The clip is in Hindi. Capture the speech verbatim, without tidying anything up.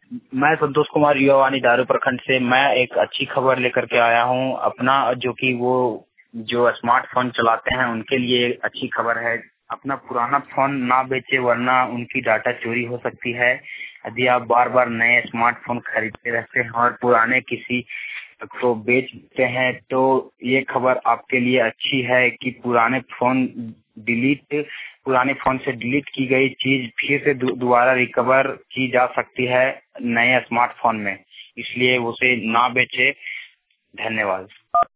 मैं संतोष कुमार युवावानी दारू प्रखंड से मैं एक अच्छी खबर लेकर के आया हूं। अपना जो कि वो जो स्मार्टफोन चलाते हैं उनके लिए अच्छी खबर है। अपना पुराना फोन ना बेचे वरना उनकी डाटा चोरी हो सकती है। यदि आप बार बार नए स्मार्टफोन खरीदते रहते हैं और पुराने किसी को बेच देते हैं तो ये खबर आपके लिए अच्छी है कि पुराने फोन डिलीट पुराने फोन से डिलीट की गई चीज फिर से दोबारा रिकवर की जा सकती है नए स्मार्टफोन में, इसलिए उसे ना बेचे। धन्यवाद।